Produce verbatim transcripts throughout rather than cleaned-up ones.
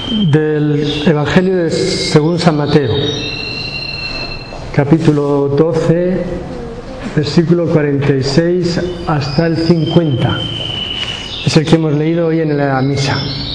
Del Evangelio de según San Mateo, capítulo doce, versículo cuarenta y seis hasta el cincuenta. Es el que hemos leído hoy en la misa.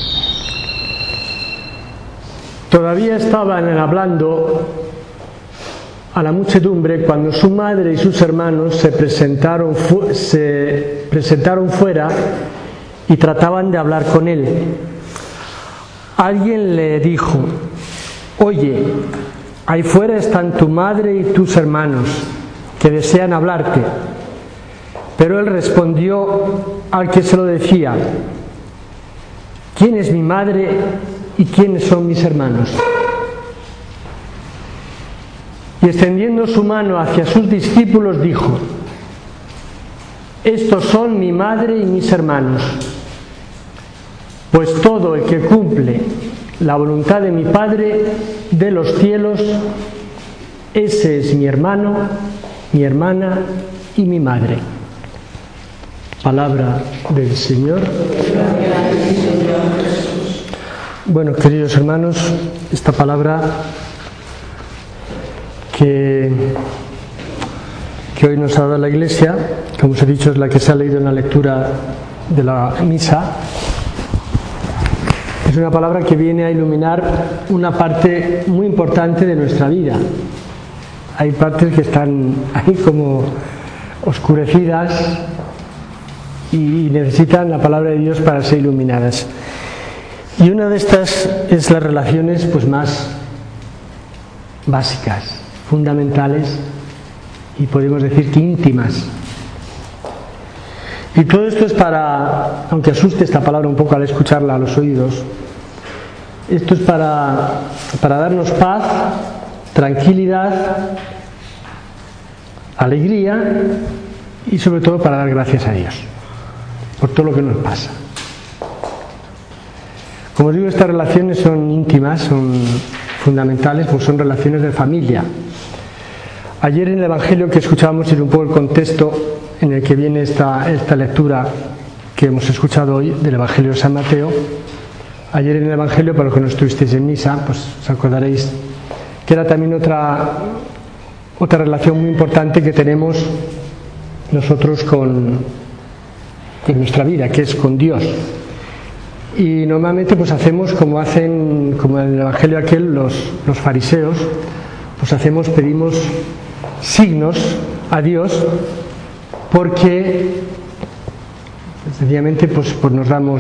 Todavía estaban hablando a la muchedumbre cuando su madre y sus hermanos se presentaron, fu- se presentaron fuera y trataban de hablar con él. Alguien le dijo: oye, ahí fuera están tu madre y tus hermanos, que desean hablarte. Pero él respondió al que se lo decía: ¿quién es mi madre y quiénes son mis hermanos? Y extendiendo su mano hacia sus discípulos dijo: estos son mi madre y mis hermanos. Pues todo el que cumple la voluntad de mi Padre de los cielos, ese es mi hermano, mi hermana y mi madre. Palabra del Señor. Bueno, queridos hermanos, esta palabra que, que hoy nos ha dado la Iglesia, como os he dicho, es la que se ha leído en la lectura de la misa. Es una palabra que viene a iluminar una parte muy importante de nuestra vida. Hay partes que están ahí como oscurecidas y necesitan la palabra de Dios para ser iluminadas. Y una de estas es las relaciones pues más básicas, fundamentales y podemos decir que íntimas. Y todo esto es para, aunque asuste esta palabra un poco al escucharla a los oídos, esto es para, para darnos paz, tranquilidad, alegría y sobre todo para dar gracias a Dios por todo lo que nos pasa. Como os digo, estas relaciones son íntimas, son fundamentales, pues son relaciones de familia. Ayer en el Evangelio que escuchábamos, y un poco el contexto en el que viene esta, esta lectura que hemos escuchado hoy del Evangelio de San Mateo, ayer en el Evangelio, para los que no estuvisteis en misa, pues os acordaréis que era también otra, otra relación muy importante que tenemos nosotros con, con nuestra vida, que es con Dios. Y normalmente pues hacemos como hacen, como en el Evangelio aquel, los, los fariseos, pues hacemos, pedimos signos a Dios porque sencillamente pues, pues nos damos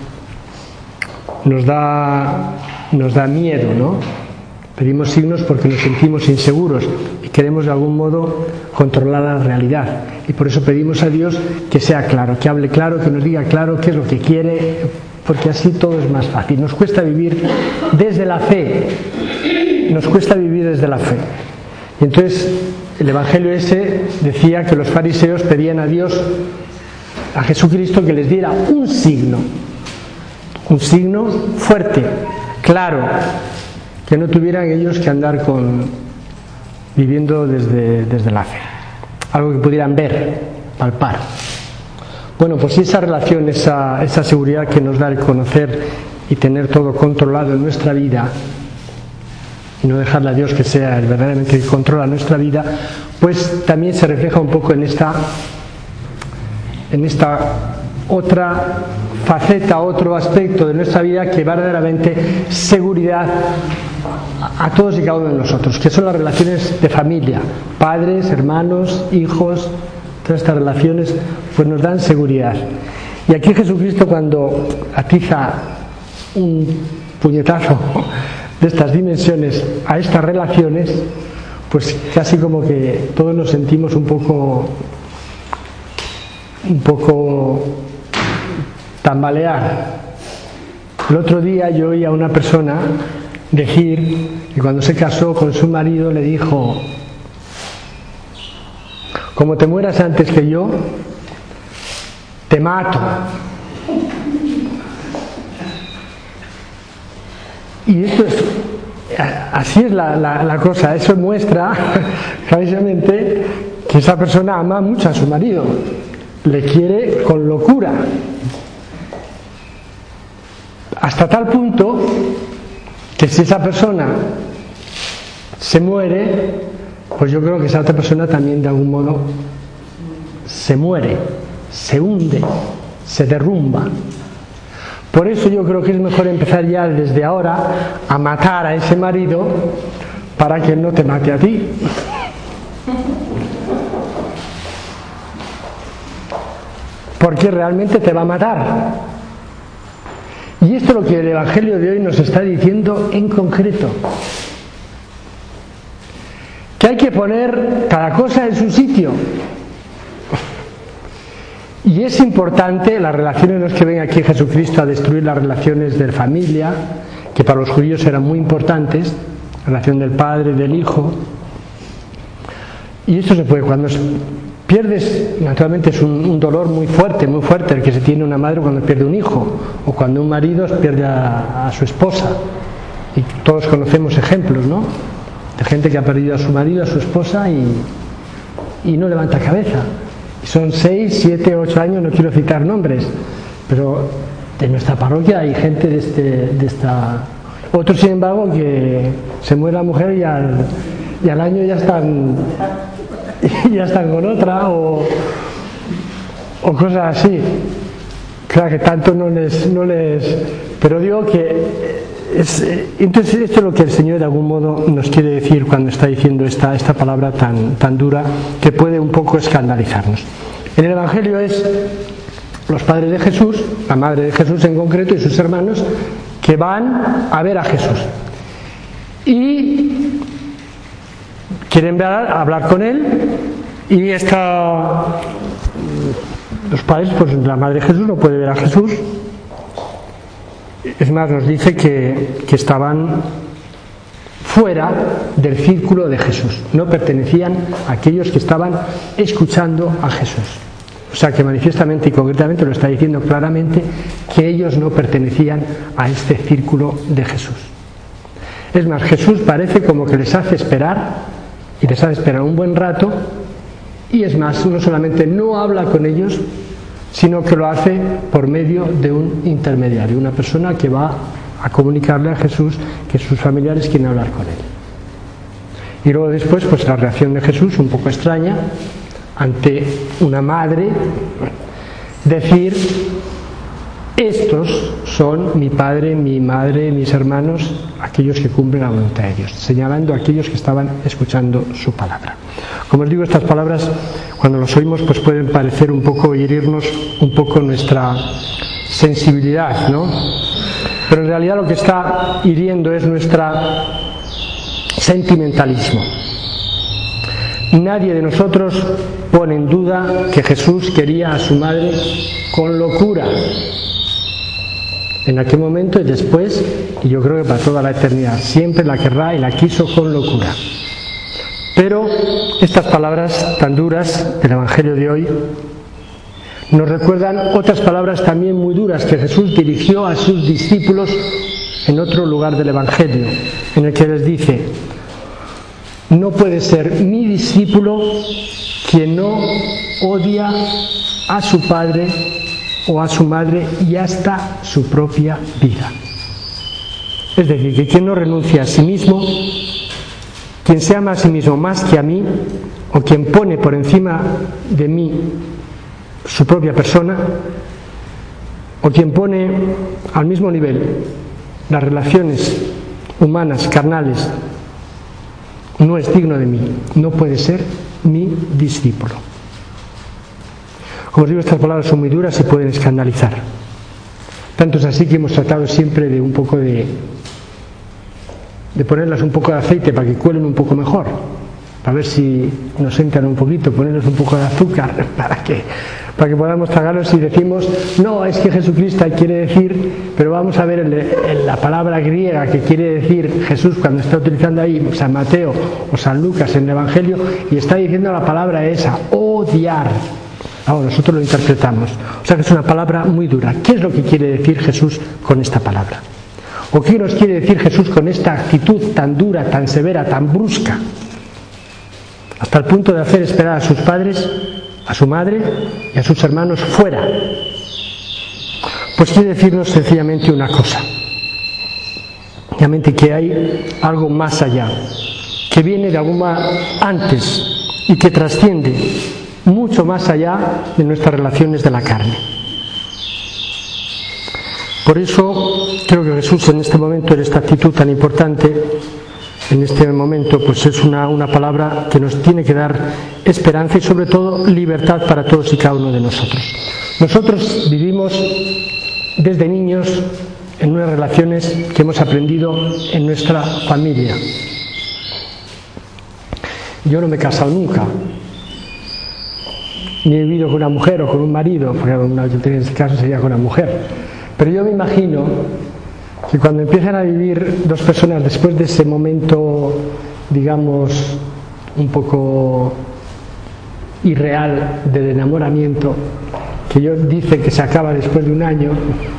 nos da nos da miedo, ¿no? Pedimos signos porque nos sentimos inseguros y queremos de algún modo controlar la realidad, y por eso pedimos a Dios que sea claro, que hable claro, que nos diga claro qué es lo que quiere, porque así todo es más fácil. Nos cuesta vivir desde la fe, nos cuesta vivir desde la fe. Y entonces el Evangelio ese decía que los fariseos pedían a Dios, a Jesucristo, que les diera un signo, un signo fuerte, claro, que no tuvieran ellos que andar con viviendo desde, desde la fe, algo que pudieran ver, palpar. Bueno, pues esa relación, esa, esa seguridad que nos da el conocer y tener todo controlado en nuestra vida, y no dejarle a Dios que sea el verdaderamente el que controla nuestra vida, pues también se refleja un poco en esta en esta otra faceta, otro aspecto de nuestra vida que verdaderamente seguridad a, a todos y cada uno de nosotros, que son las relaciones de familia, padres, hermanos, hijos. Todas estas relaciones pues nos dan seguridad. Y aquí Jesucristo, cuando atiza un puñetazo de estas dimensiones a estas relaciones, pues casi como que todos nos sentimos un poco un poco tambalear. El otro día yo oí a una persona decir que cuando se casó con su marido le dijo: como te mueras antes que yo, te mato. Y esto es, así es la, la, la cosa. Eso muestra precisamente que esa persona ama mucho a su marido, le quiere con locura, hasta tal punto que si esa persona se muere, pues yo creo que esa otra persona también de algún modo se muere, se hunde, se derrumba. Por eso yo creo que es mejor empezar ya desde ahora a matar a ese marido para que él no te mate a ti. Porque realmente te va a matar. Y esto es lo que el Evangelio de hoy nos está diciendo en concreto. Que hay que poner cada cosa en su sitio. Y es importante, las relaciones, no es que venga aquí Jesucristo a destruir las relaciones de familia, que para los judíos eran muy importantes, la relación del padre, del hijo. Y esto se puede, cuando pierdes, naturalmente es un, un dolor muy fuerte, muy fuerte el que se tiene una madre cuando pierde un hijo, o cuando un marido pierde a, a su esposa. Y todos conocemos ejemplos, ¿no? De gente que ha perdido a su marido, a su esposa y, y no levanta cabeza. Y son seis, siete, ocho años, no quiero citar nombres, pero en nuestra parroquia hay gente de, este, de esta... Otros, sin embargo, que se muere la mujer y al, y al año ya están... ya están con otra o, o cosas así. Claro que tanto no les, no les pero digo que es, entonces esto es lo que el Señor de algún modo nos quiere decir cuando está diciendo esta, esta palabra tan, tan dura, que puede un poco escandalizarnos. En el Evangelio es los padres de Jesús, la madre de Jesús en concreto y sus hermanos, que van a ver a Jesús y quieren ver, hablar con él, y está los padres, pues la madre de Jesús no puede ver a Jesús. Es más, nos dice que, que estaban fuera del círculo de Jesús, no pertenecían a aquellos que estaban escuchando a Jesús. O sea que manifiestamente y concretamente lo está diciendo claramente que ellos no pertenecían a este círculo de Jesús. Es más, Jesús parece como que les hace esperar y les hace esperar un buen rato, y es más, no solamente no habla con ellos, sino que lo hace por medio de un intermediario, una persona que va a comunicarle a Jesús que sus familiares quieren hablar con él. Y luego después, pues la reacción de Jesús, un poco extraña, ante una madre, decir: estos son mi padre, mi madre, mis hermanos, aquellos que cumplen la voluntad de Dios, señalando a aquellos que estaban escuchando su palabra. Como os digo, estas palabras, cuando las oímos, pues pueden parecer un poco, herirnos un poco nuestra sensibilidad, ¿no? Pero en realidad lo que está hiriendo es nuestro sentimentalismo. Nadie de nosotros pone en duda que Jesús quería a su madre con locura. En aquel momento y después, y yo creo que para toda la eternidad, siempre la querrá y la quiso con locura. Pero estas palabras tan duras del Evangelio de hoy nos recuerdan otras palabras también muy duras que Jesús dirigió a sus discípulos en otro lugar del Evangelio, en el que les dice: no puede ser mi discípulo quien no odia a su padre o a su madre y hasta su propia vida. Es decir, que quien no renuncia a sí mismo, quien se ama a sí mismo más que a mí, o quien pone por encima de mí su propia persona, o quien pone al mismo nivel las relaciones humanas, carnales, no es digno de mí, no puede ser mi discípulo. Como os digo, estas palabras son muy duras y pueden escandalizar. Tanto es así que hemos tratado siempre de un poco de, de ponerlas un poco de aceite para que cuelen un poco mejor, para ver si nos entran un poquito, ponerles un poco de azúcar para que, para que podamos tragarlos. Y decimos, no, es que Jesucristo quiere decir, pero vamos a ver el, el, la palabra griega que quiere decir Jesús cuando está utilizando ahí San Mateo o San Lucas en el Evangelio, y está diciendo la palabra esa, odiar. Ahora nosotros lo interpretamos, o sea que es una palabra muy dura. ¿Qué es lo que quiere decir Jesús con esta palabra? ¿O qué nos quiere decir Jesús con esta actitud tan dura, tan severa, tan brusca, hasta el punto de hacer esperar a sus padres, a su madre y a sus hermanos fuera? Pues quiere decirnos sencillamente una cosa: realmente que hay algo más allá, que viene de alguna antes y que trasciende mucho más allá de nuestras relaciones de la carne. Por eso creo que Jesús en este momento, en esta actitud tan importante, en este momento, pues es una, una palabra que nos tiene que dar esperanza y sobre todo libertad para todos y cada uno de nosotros. Nosotros vivimos desde niños en unas relaciones que hemos aprendido en nuestra familia. Yo no me he casado nunca, ni he vivido con una mujer o con un marido, porque en este caso sería con una mujer. Pero yo me imagino que cuando empiezan a vivir dos personas después de ese momento, digamos, un poco irreal del enamoramiento, que ellos dicen que se acaba después de un año,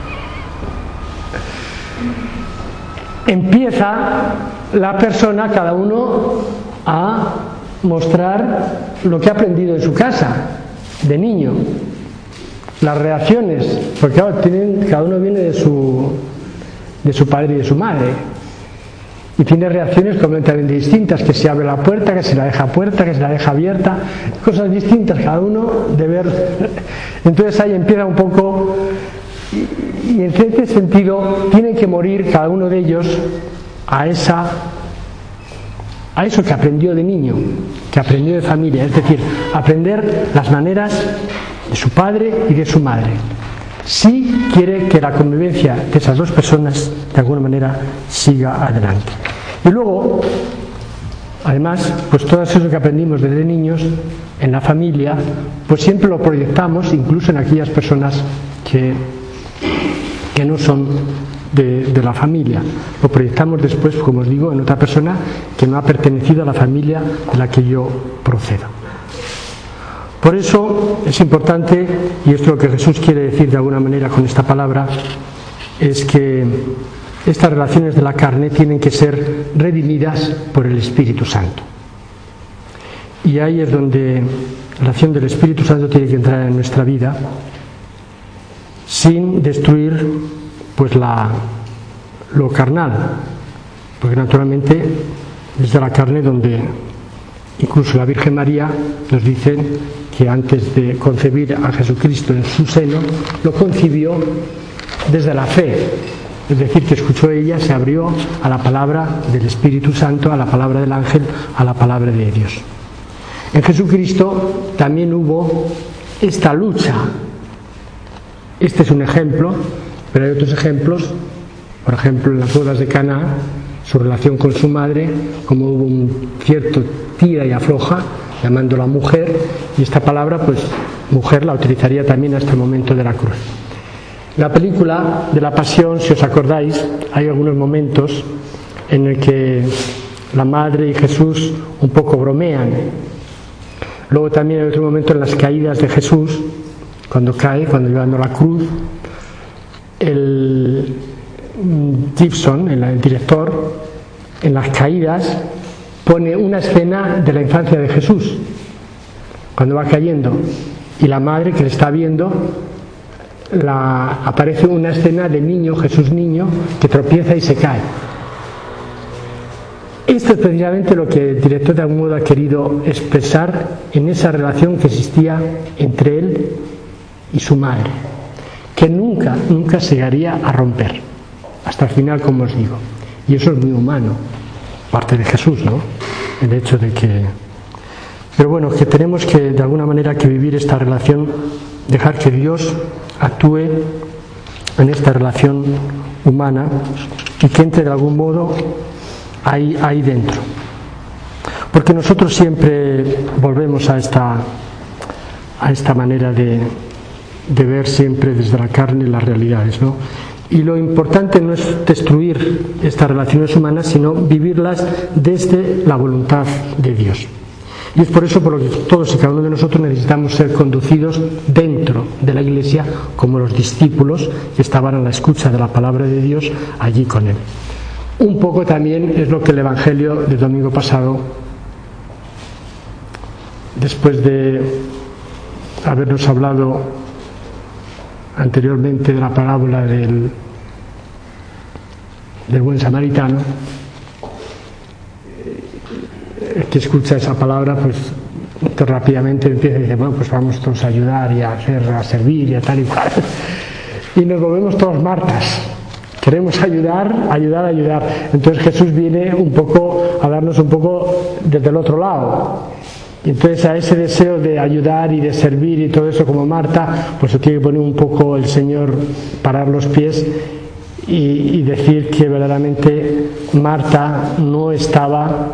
empieza la persona, cada uno, a mostrar lo que ha aprendido en su casa, de niño. Las reacciones, porque claro, tienen, cada uno viene de su, de su padre y de su madre, y tiene reacciones completamente distintas, que se abre la puerta, que se la deja puerta, que se la deja abierta, cosas distintas, cada uno de ver. Entonces ahí empieza un poco, y, y en este sentido tienen que morir cada uno de ellos a esa a eso que aprendió de niño, que aprendió de familia, es decir, aprender las maneras de su padre y de su madre. Si quiere que la convivencia de esas dos personas de alguna manera siga adelante. Y luego, además, pues todo eso que aprendimos desde niños en la familia, pues siempre lo proyectamos incluso en aquellas personas que, que no son De, de la familia. Lo proyectamos después, como os digo, en otra persona que no ha pertenecido a la familia de la que yo procedo. Por eso es importante, y esto es lo que Jesús quiere decir de alguna manera con esta palabra, es que estas relaciones de la carne tienen que ser redimidas por el Espíritu Santo. Y ahí es donde la acción del Espíritu Santo tiene que entrar en nuestra vida sin destruir pues la, lo carnal, porque naturalmente es de la carne donde incluso la Virgen María nos dice que antes de concebir a Jesucristo en su seno, lo concibió desde la fe, es decir, que escuchó ella, se abrió a la palabra del Espíritu Santo, a la palabra del ángel, a la palabra de Dios. En Jesucristo también hubo esta lucha. Este es un ejemplo, pero hay otros ejemplos, por ejemplo en las bodas de Caná, su relación con su madre, como hubo un cierto tira y afloja, llamándola mujer, y esta palabra, pues mujer, la utilizaría también hasta el momento de la cruz. La película de la Pasión, si os acordáis, hay algunos momentos en el que la madre y Jesús un poco bromean. Luego también hay otro momento en las caídas de Jesús, cuando cae, cuando llevando la cruz. El Gibson, el director, en las caídas pone una escena de la infancia de Jesús cuando va cayendo, y la madre que le está viendo, la, aparece una escena del niño, Jesús niño, que tropieza y se cae. Esto es precisamente lo que el director de algún modo ha querido expresar en esa relación que existía entre él y su madre, que nunca, nunca se llegaría a romper, hasta el final, como os digo. Y eso es muy humano, parte de Jesús, ¿no? El hecho de que... Pero bueno, que tenemos que, de alguna manera, que vivir esta relación, dejar que Dios actúe en esta relación humana y que entre de algún modo ahí, ahí dentro. Porque nosotros siempre volvemos a esta, a esta manera de... de ver siempre desde la carne las realidades, ¿no? Y lo importante no es destruir estas relaciones humanas, sino vivirlas desde la voluntad de Dios. Y es por eso por lo que todos y cada uno de nosotros necesitamos ser conducidos dentro de la Iglesia como los discípulos que estaban a la escucha de la palabra de Dios allí con Él. Un poco también es lo que el Evangelio del domingo pasado, después de habernos hablado anteriormente de la parábola del, del buen samaritano, el que escucha esa palabra, pues rápidamente empieza y dice, bueno, pues vamos todos a ayudar y a hacer, a servir y a tal y cual. Y nos volvemos todos Martas. Queremos ayudar, ayudar, ayudar. Entonces Jesús viene un poco a darnos un poco desde el otro lado. Y entonces a ese deseo de ayudar y de servir y todo eso como Marta, pues se tiene que poner un poco el Señor, parar los pies y, y decir que verdaderamente Marta no estaba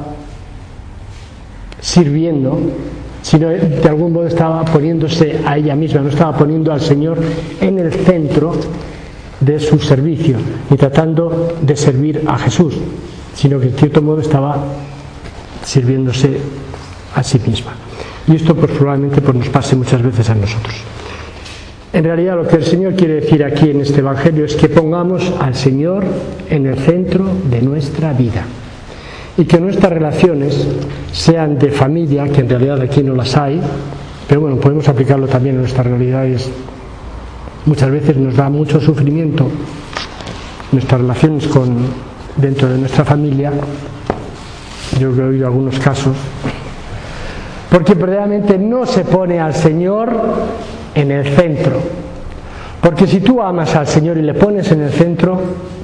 sirviendo, sino de algún modo estaba poniéndose a ella misma, no estaba poniendo al Señor en el centro de su servicio, ni tratando de servir a Jesús, sino que en cierto modo estaba sirviéndose a sí misma. Y esto pues probablemente pues, nos pase muchas veces a nosotros. En realidad lo que el Señor quiere decir aquí en este Evangelio es que pongamos al Señor en el centro de nuestra vida y que nuestras relaciones sean de familia, que en realidad aquí no las hay, pero bueno, podemos aplicarlo también en nuestras realidades. Muchas veces nos da mucho sufrimiento nuestras relaciones con, dentro de nuestra familia. Yo he oído algunos casos porque verdaderamente no se pone al Señor en el centro, porque si tú amas al Señor y le pones en el centro,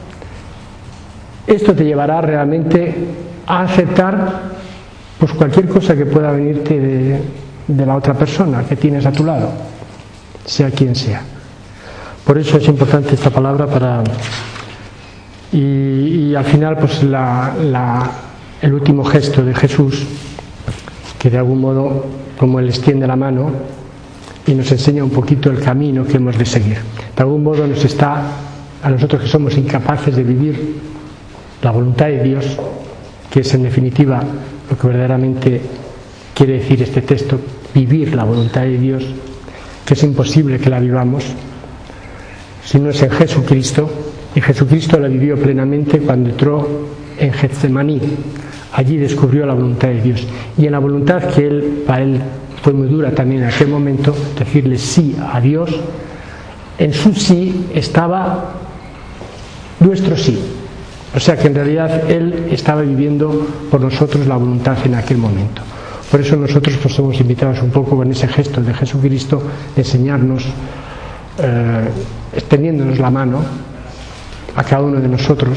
esto te llevará realmente a aceptar pues cualquier cosa que pueda venirte de, de la otra persona que tienes a tu lado, sea quien sea. Por eso es importante esta palabra para y, y al final pues la, la, el último gesto de Jesús, que de algún modo como Él extiende la mano y nos enseña un poquito el camino que hemos de seguir. De algún modo nos está, a nosotros que somos incapaces de vivir la voluntad de Dios, que es en definitiva lo que verdaderamente quiere decir este texto, vivir la voluntad de Dios, que es imposible que la vivamos si no es en Jesucristo, y Jesucristo la vivió plenamente cuando entró en Getsemaní. Allí descubrió la voluntad de Dios, y en la voluntad que él, para él fue muy dura también en aquel momento, decirle sí a Dios, en su sí estaba nuestro sí. O sea que en realidad Él estaba viviendo por nosotros la voluntad en aquel momento. Por eso nosotros pues somos invitados un poco con ese gesto de Jesucristo de enseñarnos, eh, extendiéndonos la mano a cada uno de nosotros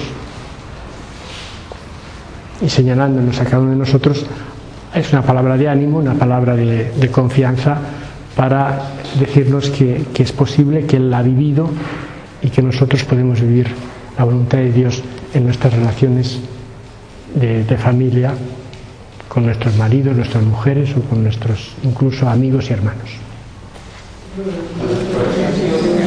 y señalándonos a cada uno de nosotros. Es una palabra de ánimo, una palabra de, de confianza para decirnos que, que es posible, que Él la ha vivido y que nosotros podemos vivir la voluntad de Dios en nuestras relaciones de, de familia, con nuestros maridos, nuestras mujeres o con nuestros incluso amigos y hermanos.